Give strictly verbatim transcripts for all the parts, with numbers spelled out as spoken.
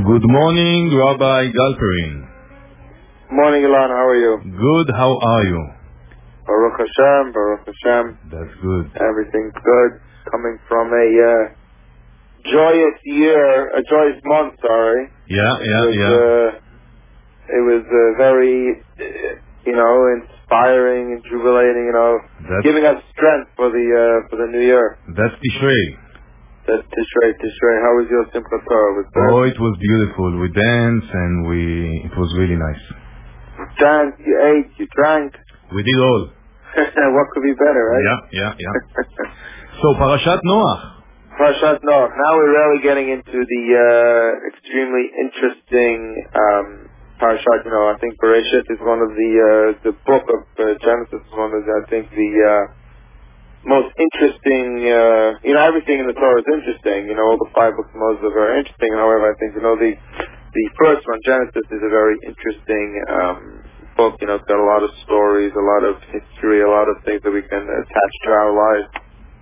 Good morning, Rabbi Galperin. Morning, Ilan. How are you? Good. How are you? Baruch Hashem, Baruch Hashem. That's good. Everything's good. Coming from a uh, joyous year, a joyous month, sorry. Yeah, it yeah, was, yeah. Uh, it was uh, very, uh, you know, inspiring and jubilating, you know, That's, giving us strength for the uh, for the new year. That's Tishrei. That's Tishrei, Tishrei. How was your Simchat Torah? Was that? Oh, it was beautiful. We danced and we, it was really nice. You danced, you ate, you drank. We did all. What could be better, right? Yeah, yeah, yeah. So, Parashat Noach. Parashat Noach. Now we're really getting into the uh, extremely interesting um, parashat. You know, I think Bereshit is one of the uh, the book of uh, Genesis is one of the, I think the uh, most interesting. Uh, you know, everything in the Torah is interesting. You know, all the five books of Moses are very interesting. However, I think you know the the first one, Genesis, is a very interesting um, book. You know, it's got a lot of stories, a lot of history, a lot of things that we can attach to our lives.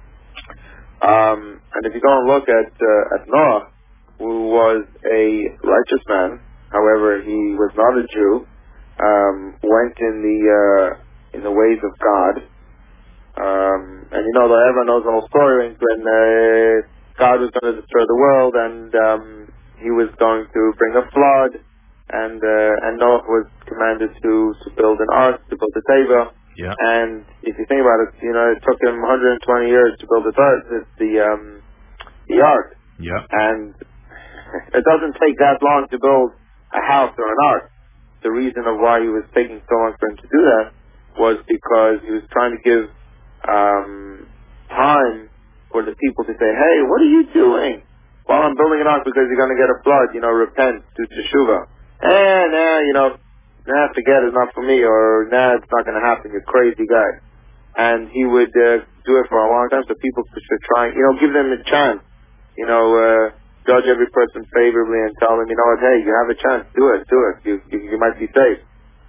Um, and if you go and look at uh, at Noah, who was a righteous man, however, he was not a Jew, um, went in the uh, in the ways of God, um, and you know, everyone knows the whole story when uh, God was going to destroy the world, and um, he was going to bring a flood, and uh, and Noah was commanded to to build an ark, to build a teva. Yeah. And if you think about it, you know, it took him one hundred twenty years to build the the um, the ark. Yeah. And it doesn't take that long to build a house or an ark. The reason of why he was taking so long for him to do that was because he was trying to give um, time for the people to say, "Hey, what are you doing? Well, I'm building an ark because you're going to get a flood. You know, repent, do teshuvah." And uh, you know. Nah, forget it, not for me, or nah, it's not going to happen, you're a crazy guy. And he would uh, do it for a long time, so people should try, you know, give them a chance. You know, uh, judge every person favorably and tell them, you know what, hey, you have a chance, do it, do it, you you, you might be safe.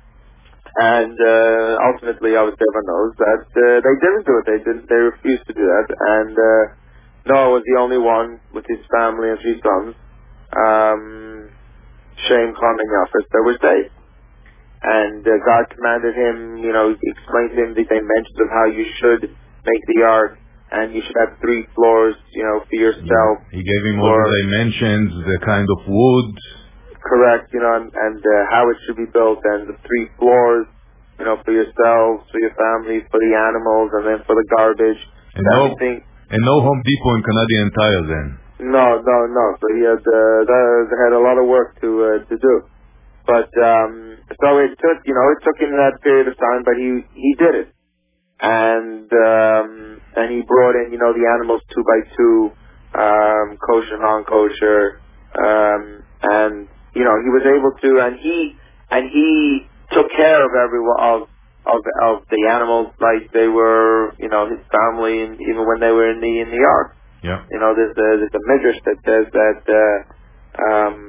And uh, ultimately, obviously, everyone knows that uh, they didn't do it, they didn't, they refused to do that. And uh, Noah was the only one with his family and three sons, um, Shem, Ham, and Yafet, that were safe. And uh, God commanded him, you know, he explained to him the dimensions of how you should make the ark, and you should have three floors, you know, for yourself. Yeah. He gave him all the dimensions, the kind of wood. Correct, you know, and, and uh, how it should be built, and the three floors, you know, for yourselves, for your families, for the animals, and then for the garbage. And no, and no Home Depot in Canadian Tire then. No, no, no. So he had, uh, they had a lot of work to uh, to do. But, um, so it took, you know, it took him that period of time, but he, he did it. And, um, and he brought in, you know, the animals two by two, um, kosher, non-kosher, um, and, you know, he was able to, and he, and he took care of everyone, of, of, of the animals like they were, you know, his family, and even when they were in the, in the ark. Yeah. You know, there's a, there's a midrash that says that, uh, um,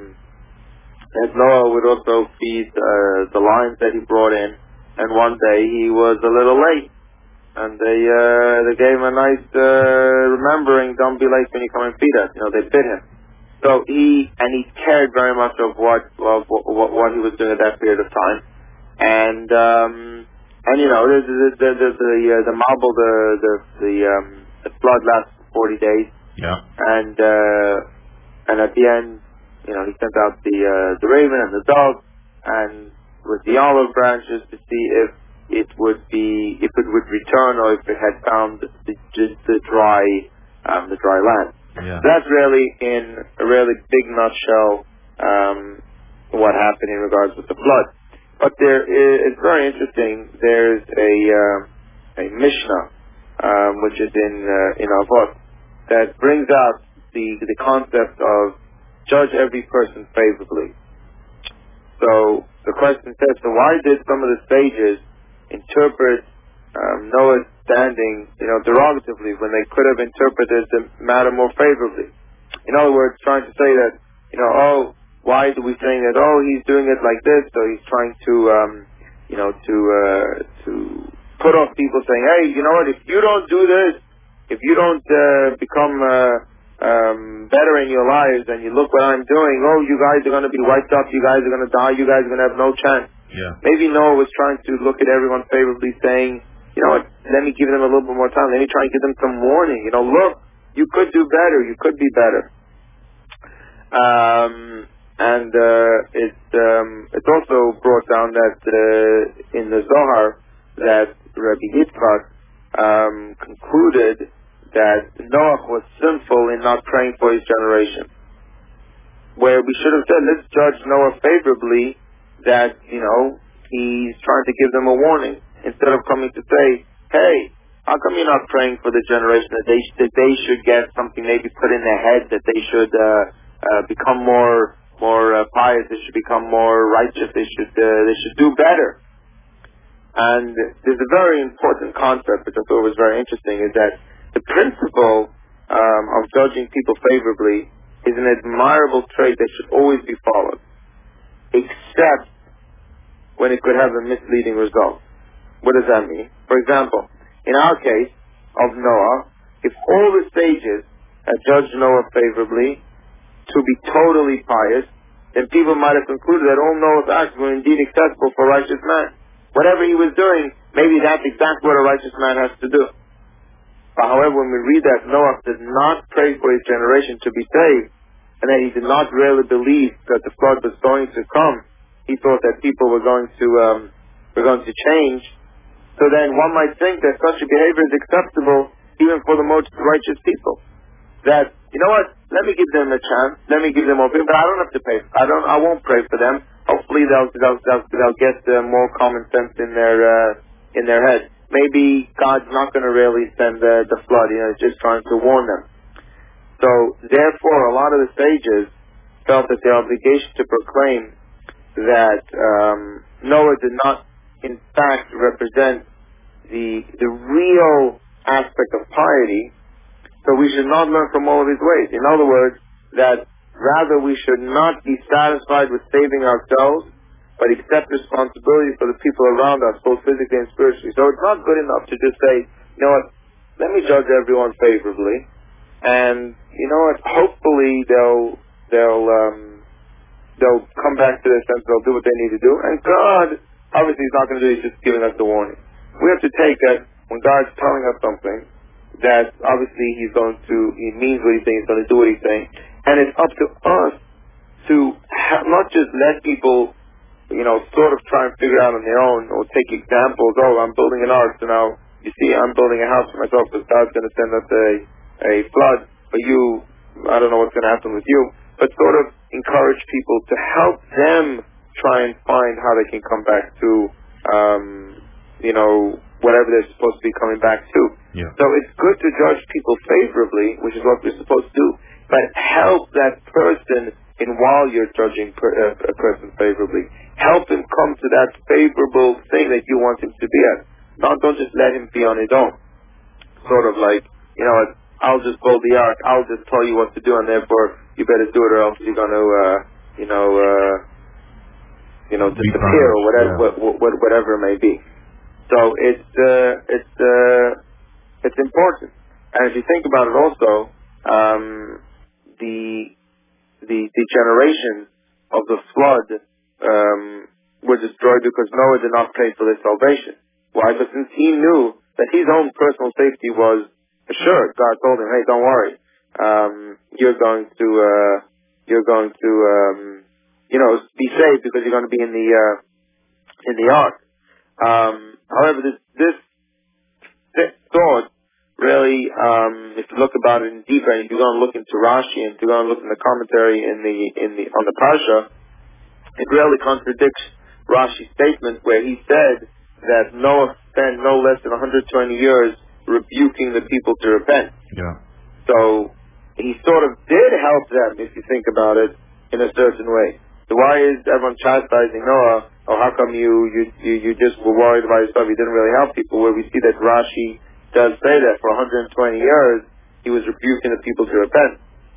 and Noah would also feed uh, the lions that he brought in, and one day he was a little late, and they uh, they gave him a nice uh, remembering, don't be late when you come and feed us. You know, they bid him. So he, and he cared very much of what of what, what he was doing at that period of time, and um, and you know, the the the the the, uh, the marble, the the the, um, the flood lasts forty days. Yeah. And uh, and at the end, you know, he sent out the uh, the raven and the dove, and with the olive branches to see if it would be, if it would return, or if it had found the the, the dry um, the dry land. Yeah. So that's really, in a really big nutshell, um, what happened in regards with the flood. But there is, it's very interesting. There's a uh, a Mishnah, um, which is in uh, in Avot, that brings out the the concept of judge every person favorably. So the question says, so why did some of the sages interpret um, Noah's standing, you know, derogatively when they could have interpreted the matter more favorably? In other words, trying to say that, you know, oh, why do we saying that, oh, he's doing it like this, so he's trying to, um, you know, to uh, to put off people saying, hey, you know what, if you don't do this, if you don't uh, become uh, um, better in your lives, and you look what I'm doing, oh, you guys are going to be wiped up, you guys are going to die, you guys are going to have no chance. Yeah. Maybe Noah was trying to look at everyone favorably, saying, you know what, let me give them a little bit more time, let me try and give them some warning, you know, look, you could do better, you could be better. Um, and uh, it's, um, it's also brought down that uh, in the Zohar, that Rabbi Yitzchak um, concluded that Noah was sinful in not praying for his generation. Where we should have said, let's judge Noah favorably, that, you know, he's trying to give them a warning, instead of coming to say, hey, how come you're not praying for the generation that they, that they should get something maybe put in their head, that they should uh, uh, become more more uh, pious, they should become more righteous, they should uh, they should do better. And there's a very important concept, which I thought was very interesting, is that the principle um, of judging people favorably is an admirable trait that should always be followed, except when it could have a misleading result. What does that mean? For example, in our case of Noah, if all the sages had judged Noah favorably to be totally pious, then people might have concluded that all Noah's acts were indeed acceptable for a righteous man. Whatever he was doing, maybe that's exactly what a righteous man has to do. But however, when we read that Noah did not pray for his generation to be saved, and that he did not really believe that the flood was going to come, he thought that people were going to um, were going to change. So then one might think that such a behavior is acceptable even for the most righteous people. That, you know what, let me give them a chance, let me give them open, but I don't have to pray. I don't. I won't pray for them. Hopefully they'll they'll they'll, they'll get uh, more common sense in their uh, in their head. Maybe God's not going to really send the the flood. You know, it's just trying to warn them. So therefore, a lot of the sages felt that their obligation to proclaim that um, Noah did not, in fact, represent the the real aspect of piety. So we should not learn from all of his ways. In other words, that rather we should not be satisfied with saving ourselves, but accept responsibility for the people around us, both physically and spiritually. So it's not good enough to just say, you know what, let me judge everyone favorably, and you know what, hopefully they'll they'll um, they'll come back to their senses, they'll do what they need to do, and God obviously is not going to do it, he's just giving us the warning. We have to take that when God's telling us something, that obviously he's going to, he means what he's saying, he's going to do what he's saying. And it's up to us to ha- not just let people, you know, sort of try and figure out on their own or take examples. Oh, I'm building an ark, so now, you see, I'm building a house for myself because God's going to send us a, a flood. But you, I don't know what's going to happen with you. But sort of encourage people to help them try and find how they can come back to, um, you know, whatever they're supposed to be coming back to. Yeah. So it's good to judge people favorably, which is what we're supposed to do, but help that person in while you're judging per, uh, a person favorably. Help him come to that favorable thing that you want him to be at. Not, don't just let him be on his own. Sort of like, you know, I'll just build the ark, I'll just tell you what to do, and therefore you better do it or else you're going to, uh, you know, uh, you know, disappear or whatever, yeah. what, what, whatever it may be. So it's uh, it's uh, it's important, and if you think about it, also um, the the the generations of the flood um, were destroyed because Noah did not pray for their salvation. Why? Because since he knew that his own personal safety was assured, God told him, "Hey, don't worry, um, you're going to uh, you're going to um, you know be saved because you're going to be in the uh, in the ark." Um, however, this, this, this thought really, um, if you look about it in deeper, and if you go and look into Rashi, and if you go and look in the commentary in the, in the, on the Parsha, it really contradicts Rashi's statement where he said that Noah spent no less than one hundred twenty years rebuking the people to repent. Yeah. So, he sort of did help them, if you think about it, in a certain way. So why is everyone chastising Noah? Oh, how come you, you, you, you just were worried about yourself? You didn't really help people. Where we see that Rashi does say that for one hundred twenty years, he was rebuking the people to repent.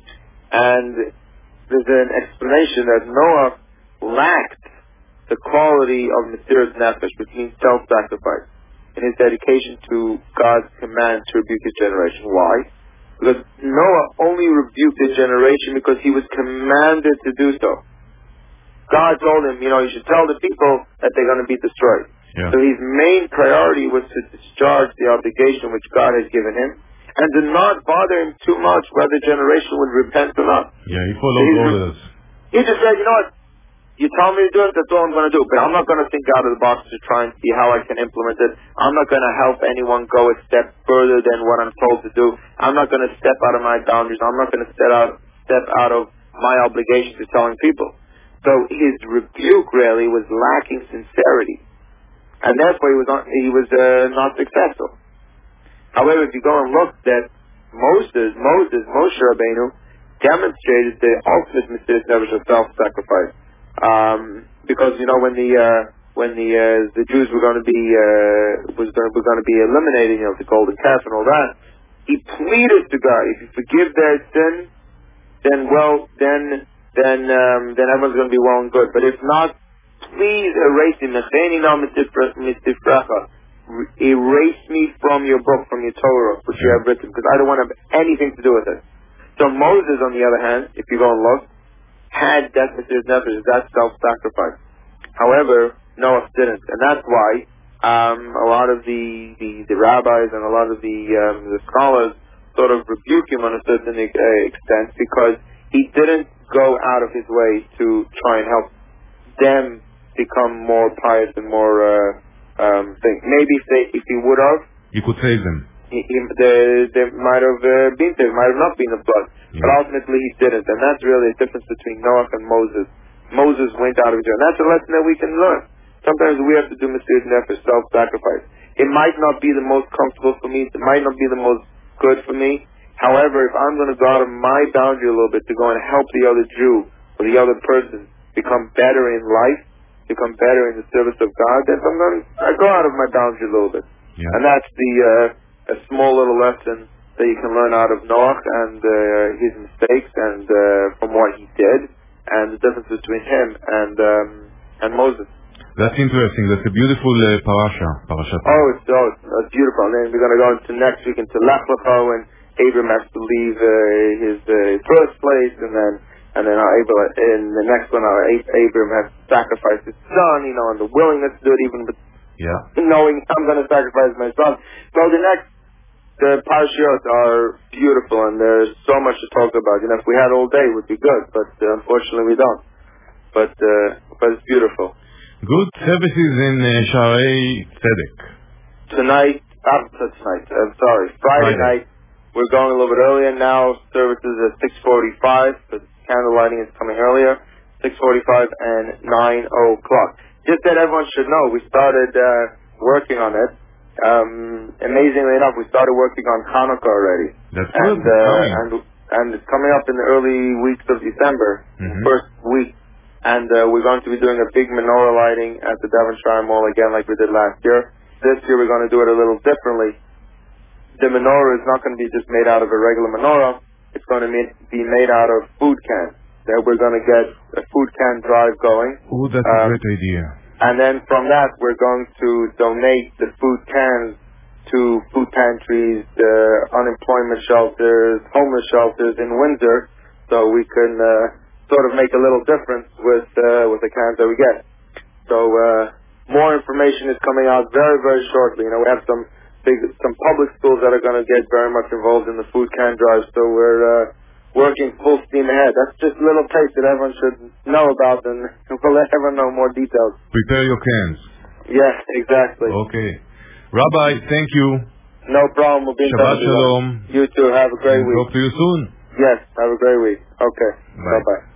And there's an explanation that Noah lacked the quality of Mesiras Nefesh, which means self-sacrifice, in his dedication to God's command to rebuke his generation. Why? Because Noah only rebuked the generation because he was commanded to do so. God told him, you know, you should tell the people that they're going to be destroyed. Yeah. So his main priority was to discharge the obligation which God had given him, and to not bother him too much whether the generation would repent or not. Yeah, he followed so orders. He just said, you know what, you tell me to do it, that's all I'm going to do. But I'm not going to think out of the box to try and see how I can implement it. I'm not going to help anyone go a step further than what I'm told to do. I'm not going to step out of my boundaries. I'm not going to step out, step out of my obligation to telling people. So his rebuke really was lacking sincerity, and therefore he was not, he was uh, not successful. However, if you go and look, that Moses, Moses, Moshe Rabbeinu demonstrated the ultimate Mesiras Nefesh of self-sacrifice. Um, because you know when the uh, when the uh, the Jews were going to be uh, was going were going to be eliminating, you know, the golden calf and all that, he pleaded to God, if you forgive their sin, then well, then then um, then everyone's going to be well and good. But if not, please erase me. Erase me from your book, from your Torah, which you have written, because I don't want to have anything to do with it. So Moses, on the other hand, if you go and look, had that Mesiras Nefesh, that self-sacrifice. However, Noah didn't, and that's why um, a lot of the, the, the rabbis and a lot of the um, the scholars sort of rebuke him on a certain uh, extent, because he didn't go out of his way to try and help them become more pious and more uh, um, thing. Maybe if, they, if he would have, you could save them. He, he, they, they might have uh, been saved, might have not been the blood. Yeah. But ultimately he didn't. And that's really the difference between Noah and Moses. Moses went out of his way. And that's a lesson that we can learn. Sometimes we have to do Mesiras Nefesh, self-sacrifice. It might not be the most comfortable for me. It might not be the most good for me. However, if I'm going to go out of my boundary a little bit to go and help the other Jew or the other person become better in life, become better in the service of God, then I'm going to I go out of my boundary a little bit. Yeah. And that's the... Uh, a small little lesson that you can learn out of Noah and uh, his mistakes and uh, from what he did, and the difference between him and um, and Moses. That's interesting. That's a beautiful uh, parasha. Parasha. Oh, it's, oh, it's beautiful. And then we're going to go into next week into Lech Lecha, and Abram has to leave uh, his uh, birthplace, and then and then uh, Abram, in the next one, uh, Abram has to sacrifice his son, you know, and the willingness to do it, even with yeah. knowing I'm going to sacrifice my son. So the next The parashiyot are beautiful, and there's so much to talk about. You know, if we had all day, it would be good, but uh, unfortunately we don't. But uh, but it's beautiful. Good services in uh, Shaarei Tzedek. Tonight, after tonight, I'm sorry, Friday, Friday night, we're going a little bit earlier now. Services at six forty-five, but candle lighting is coming earlier, six forty-five and nine o'clock. Just that everyone should know, we started uh, working on it. Um, amazingly enough, we started working on Hanukkah already. That's and, good. Uh, and and it's coming up in the early weeks of December, mm-hmm. first week. And uh, we're going to be doing a big menorah lighting at the Devonshire Mall again, like we did last year. This year we're going to do it a little differently. The menorah is not going to be just made out of a regular menorah. It's going to be made out of food cans. That we're going to get a food can drive going. Oh, that's um, a great idea. And then from that, we're going to donate the food cans to food pantries, uh, unemployment shelters, homeless shelters in Windsor, so we can uh, sort of make a little difference with uh, with the cans that we get. So uh, more information is coming out very, very shortly. You know, we have some big, some public schools that are going to get very much involved in the food can drive, so we're uh, working full steam ahead. That's just a little taste that everyone should know about, and we'll let everyone know more details. Prepare your cans. Yeah, exactly. Okay. Rabbi, thank you. No problem. We'll be in Shabbat touch. Shalom. You too. Have a great and week. Talk to you soon. Yes, have a great week. Okay. Bye. Bye-bye.